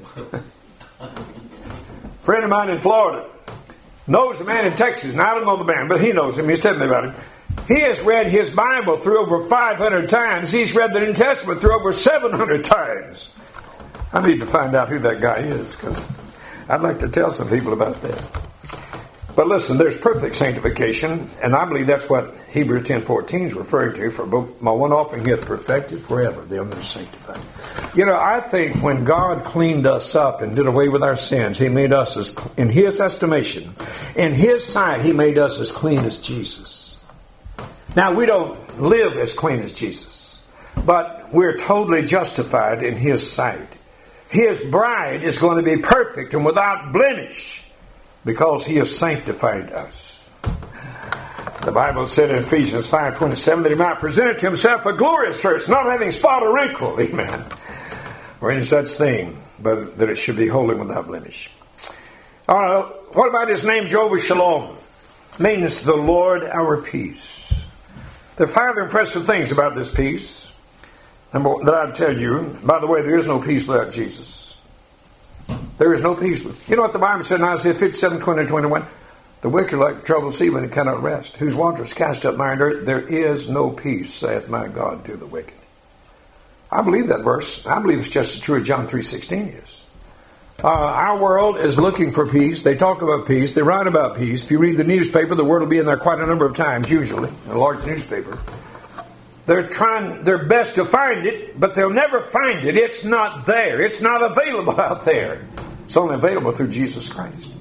Friend of mine in Florida knows the man in Texas, and I don't know the man, but he knows him. He's telling me about him. He has read his Bible through over five hundred times. He's read the New Testament through over seven hundred times. I need to find out who that guy is, because I'd like to tell some people about that. But listen, there's perfect sanctification, and I believe that's what Hebrews ten fourteen is referring to. For my one offering he hath perfected forever them that are sanctified. You know, I think when God cleaned us up and did away with our sins, he made us, as, in his estimation, in his sight, he made us as clean as Jesus. Now, we don't live as clean as Jesus, but we're totally justified in his sight. His bride is going to be perfect and without blemish, because he has sanctified us. The Bible said in Ephesians five twenty-seven that he might present it to himself a glorious church, not having spot or wrinkle, amen, or any such thing, but that it should be holy without blemish. All right, what about his name, Jehovah Shalom? Means the Lord our peace. There are five impressive things about this peace. Number one, that I'd tell you. By the way, there is no peace without Jesus. There is no peace. You know what the Bible said in Isaiah fifty-seven, twenty, twenty-one? The wicked like troubled sea when it cannot rest, whose waters cast up mine earth. There is no peace, saith my God, to the wicked. I believe that verse. I believe it's just as true as John three sixteen is. Uh, our world is looking for peace. They talk about peace. They write about peace. If you read the newspaper, the word will be in there quite a number of times, usually, a large newspaper. They're trying their best to find it, but they'll never find it. It's not there. It's not available out there. It's only available through Jesus Christ.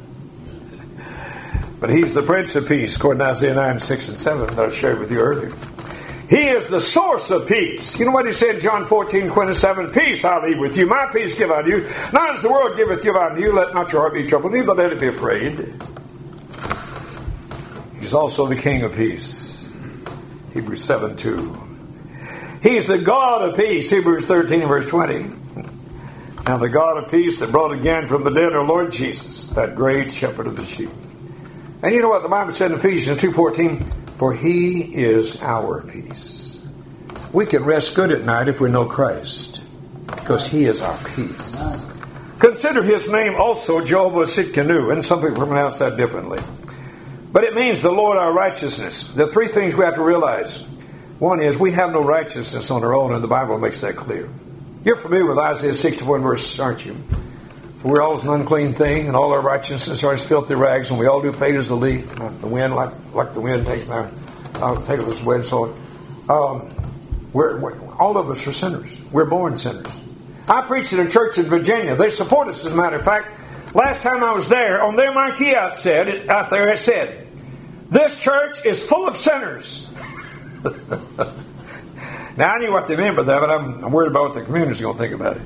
But he's the Prince of Peace, according to Isaiah nine, six, and seven that I shared with you earlier. He is the source of peace. You know what he said in John fourteen, twenty-seven? Peace I leave with you. My peace give I to you. Not as the world giveth give I to you. Let not your heart be troubled, neither let it be afraid. He's is also the King of peace. Hebrews seven two. He's the God of peace. Hebrews thirteen verse twenty. Now the God of peace that brought again from the dead our Lord Jesus, that great shepherd of the sheep. And you know what the Bible said in Ephesians two fourteen? For He is our peace. We can rest good at night if we know Christ, because He is our peace. Consider His name also Jehovah Tsidkenu, and some people pronounce that differently. But it means the Lord our righteousness. The three things we have to realize. One is we have no righteousness on our own, and the Bible makes that clear. You're familiar with Isaiah sixty-one verse, aren't you? We're all as an unclean thing, and all our righteousness are as filthy rags, and we all do fade as a leaf. The wind, like like the wind, taking our uh, take us away, and so on. Um, we're, we're all of us are sinners. We're born sinners. I preached at a church in Virginia. They support us, as a matter of fact. Last time I was there, on their marquee out said out there, it said, "This church is full of sinners." Now I knew what they meant by that, but I'm, I'm worried about what the community's going to think about it.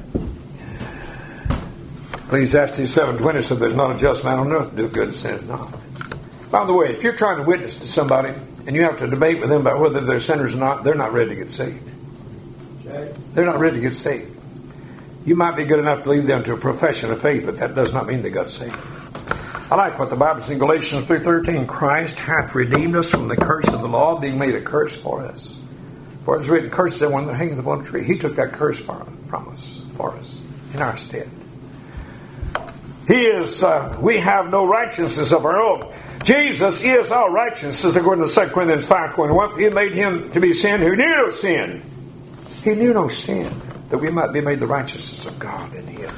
Ecclesiastes seven twenty said, "There's not a just man on earth to do good and sin not." By the way, if you're trying to witness to somebody and you have to debate with them about whether they're sinners or not, they're not ready to get saved. They're not ready to get saved. You might be good enough to lead them to a profession of faith, but that does not mean they got saved. I like what the Bible says in Galatians three thirteen. Christ hath redeemed us from the curse of the law, being made a curse for us. For it is written, "Curse is everyone that hangeth upon a tree." He took that curse from us, for us, in our stead. He is, uh, we have no righteousness of our own. Jesus is our righteousness, according to Second Corinthians five twenty-one. He made Him to be sin who knew no sin. He knew no sin, that we might be made the righteousness of God in Him.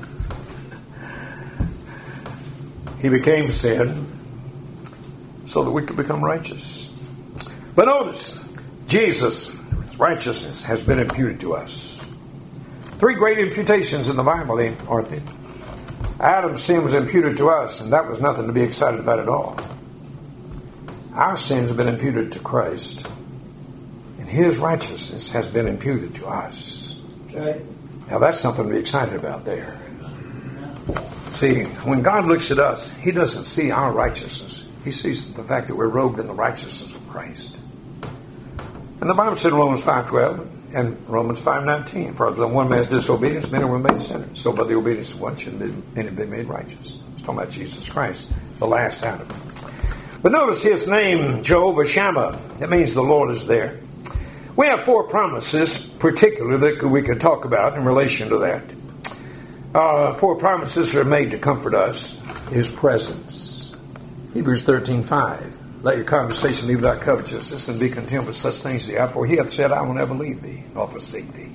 He became sin so that we could become righteous. But notice, Jesus' righteousness has been imputed to us. Three great imputations in the Bible, aren't they? Adam's sin was imputed to us, and that was nothing to be excited about at all. Our sins have been imputed to Christ, and His righteousness has been imputed to us. Okay. Now that's something to be excited about there. See, when God looks at us, He doesn't see our righteousness. He sees the fact that we're robed in the righteousness of Christ. And the Bible said in Romans five twelve and Romans five nineteen, "For the one man's disobedience, many were made sinners. So by the obedience of one should many be made righteous." It's talking about Jesus Christ, the last Adam. But notice His name, Jehovah Shammah. That means the Lord is there. We have four promises, particularly, that we could talk about in relation to that. Uh, four promises are made to comfort us. His presence. Hebrews thirteen five. "Let your conversation be without covetousness, and be content with such things as thee have. For He hath said, I will never leave thee, nor forsake thee."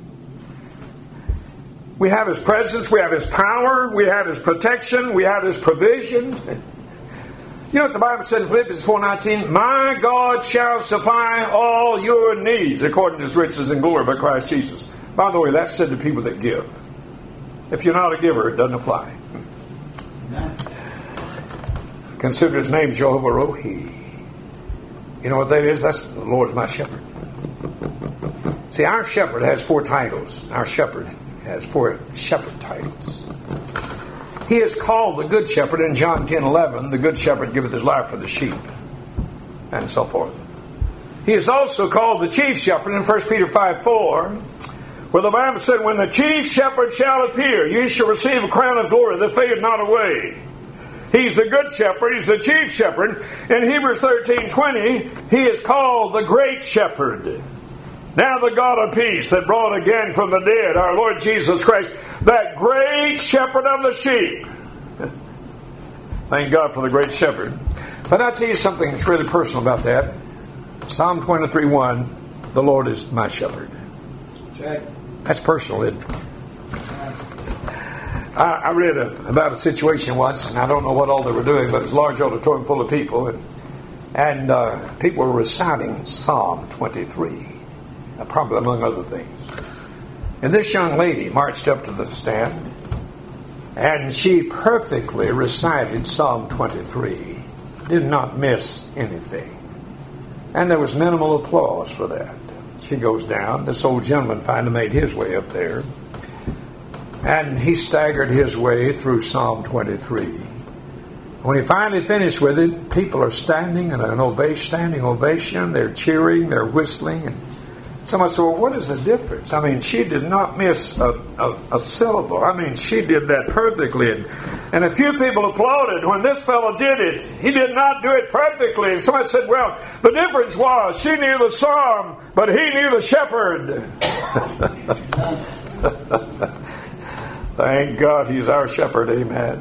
We have His presence, we have His power, we have His protection, we have His provision. You know what the Bible said in Philippians four nineteen? "My God shall supply all your needs according to His riches and glory by Christ Jesus." By the way, that's said to people that give. If you're not a giver, it doesn't apply. Consider His name Jehovah Rohi. You know what that is? That's the Lord's my shepherd. See, our shepherd has four titles. Our shepherd has four shepherd titles. He is called the Good Shepherd in John ten eleven. The Good Shepherd giveth his life for the sheep. And so forth. He is also called the Chief Shepherd in First Peter five four, where the Bible said, "When the Chief Shepherd shall appear, ye shall receive a crown of glory that fadeth not away." He's the Good Shepherd. He's the Chief Shepherd. In Hebrews thirteen twenty, He is called the Great Shepherd. Now the God of peace that brought again from the dead our Lord Jesus Christ, that great shepherd of the sheep. Thank God for the Great Shepherd. But I'll tell you something that's really personal about that. Psalm twenty-three one, "The Lord is my shepherd." Check. That's personal, isn't it? I read a, about a situation once, and I don't know what all they were doing, but it was a large auditorium full of people, and, and uh, people were reciting Psalm twenty-three, uh, probably among other things. And this young lady marched up to the stand, and she perfectly recited Psalm twenty-three, did not miss anything. And there was minimal applause for that. She goes down. This old gentleman finally made his way up there. And he staggered his way through Psalm twenty-three. When he finally finished with it, people are standing in an ovation, standing ovation. They're cheering, they're whistling. And somebody said, well, what is the difference? I mean, she did not miss a, a, a syllable. I mean, she did that perfectly. And, and a few people applauded. When this fellow did it, he did not do it perfectly. And somebody said, well, the difference was she knew the psalm, but he knew the shepherd. Thank God he's our shepherd, amen.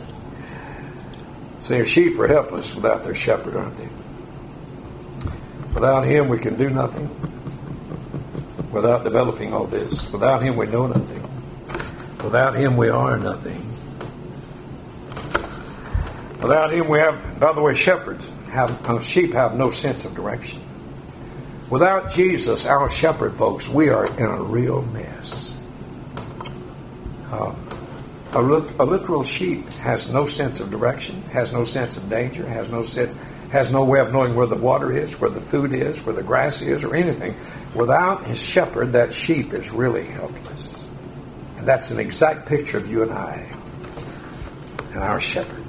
See, sheep are helpless without their shepherd, aren't they? Without him, we can do nothing. Without developing all this. Without him, we know nothing. Without him, we are nothing. Without him, we have, by the way, shepherds have, uh, sheep have no sense of direction. Without Jesus, our shepherd, folks, we are in a real mess. Um, a, a literal sheep has no sense of direction, has no sense of danger, has no sense, has no way of knowing where the water is, where the food is, where the grass is, or anything. Without his shepherd, that sheep is really helpless. And that's an exact picture of you and I and our shepherd.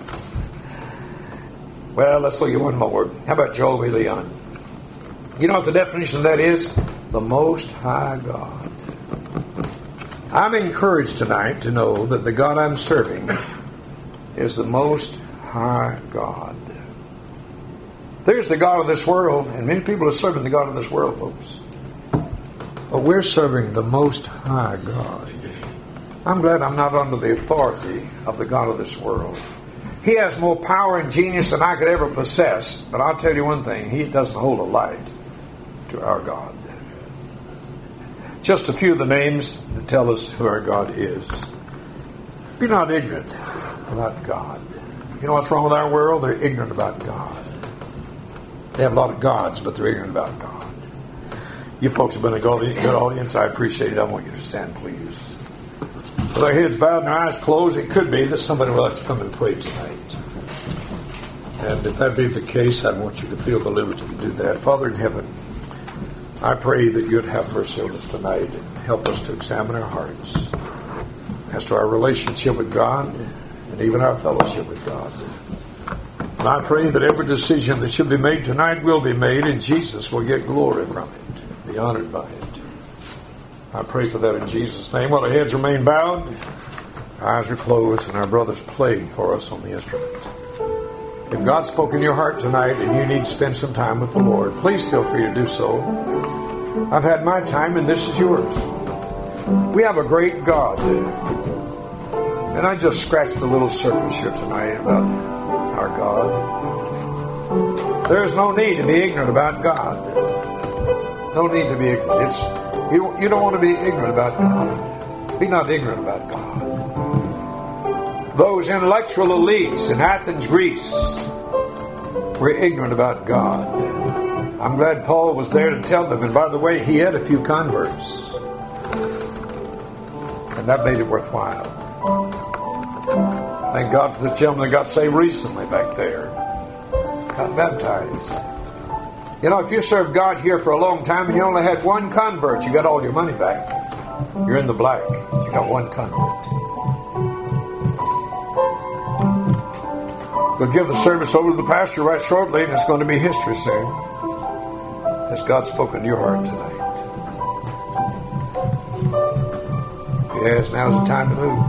Well, let's look at one more. How about Jehovah Elion? You know what the definition of that is? The Most High God. I'm encouraged tonight to know that the God I'm serving is the Most High God. There's the God of this world, and many people are serving the God of this world, folks. But we're serving the Most High God. I'm glad I'm not under the authority of the God of this world. He has more power and genius than I could ever possess, but I'll tell you one thing, he doesn't hold a light to our God. Just a few of the names that tell us who our God is. Be not ignorant about God. You know what's wrong with our world? They're ignorant about God. They have a lot of gods, but they're ignorant about God. You folks have been a good audience. I appreciate it. I want you to stand, please. With our heads bowed and our eyes closed, it could be that somebody would like to come and pray tonight. And if that be the case, I want you to feel the liberty to do that. Father in heaven, I pray that you'd have mercy on us tonight and help us to examine our hearts as to our relationship with God and even our fellowship with God. And I pray that every decision that should be made tonight will be made, and Jesus will get glory from it, be honored by it. I pray for that in Jesus' name. While our heads remain bowed, our eyes are closed, and our brothers play for us on the instrument. If God spoke in your heart tonight and you need to spend some time with the Lord, please feel free to do so. I've had my time, and this is yours. We have a great God. And I just scratched a little surface here tonight about our God. There is no need to be ignorant about God. No need to be ignorant. It's, you, you don't want to be ignorant about God. Be not ignorant about God. Those intellectual elites in Athens, Greece, were ignorant about God. I'm glad Paul was there to tell them. And by the way, he had a few converts. And that made it worthwhile. Thank God for the gentleman that got saved recently back there. Got baptized. You know, if you served God here for a long time and you only had one convert, you got all your money back. You're in the black. You got one convert. We'll give the service over to the pastor right shortly, and it's going to be history soon. Has God spoken to your heart tonight? If He has, now's the time to move.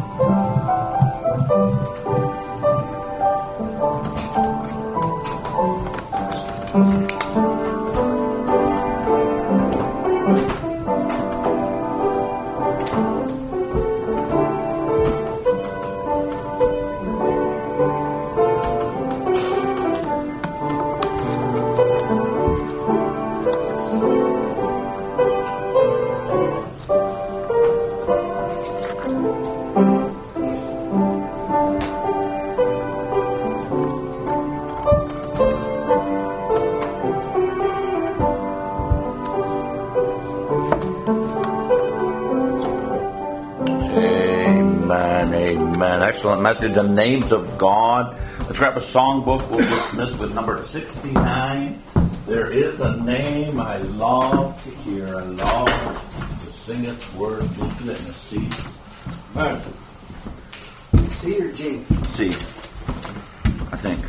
Excellent message, the names of God. Let's wrap a songbook. We'll dismiss with number sixty-nine. There is a name I love to hear. I love to sing its word deeply in the sea. C or G? C. think.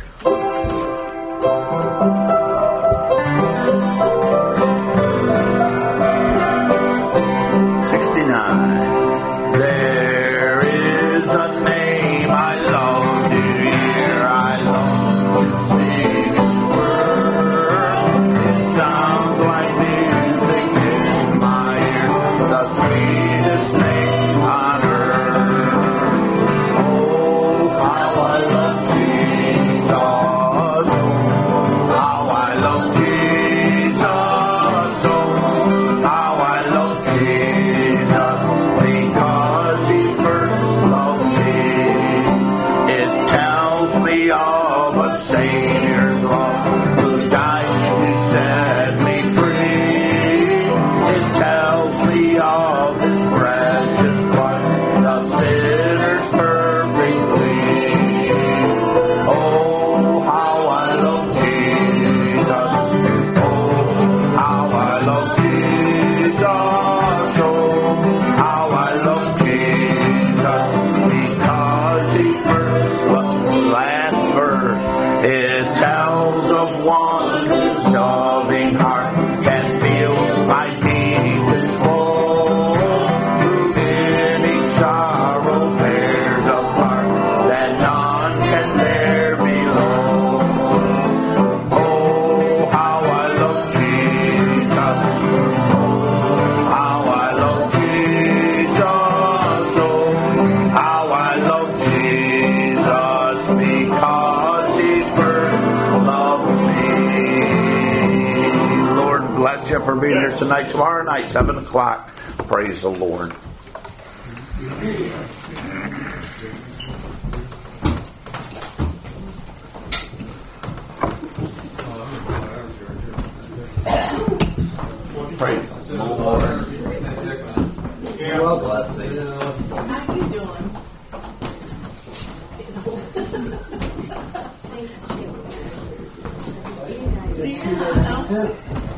sixty-nine. There is a name I love to hear. I love to sing its word. It sounds like music in my ear. The sweetest name on earth. Oh, how I love Jesus. How I love Jesus. Oh, how I love Jesus. Because he first loved me. It tells me of a Savior's love who died to set me free. It tells me of his precious blood, the sinner's perfect plea. Oh, how I love Jesus. Oh, how I love Jesus. Oh, how I love Jesus. Because he first loved me. Last verse. It tells of one whose loving heart can feel my deepest woe. Who in each sorrow bears a part that none can bear below. Oh, how I love Jesus. Oh, how I love Jesus. Oh, how I love Jesus. Because he first loved me. Lord bless you for being here tonight. Tomorrow night, seven o'clock. Praise the Lord. Praise the Lord. Well, blessings. How you doing? Good to see you guys.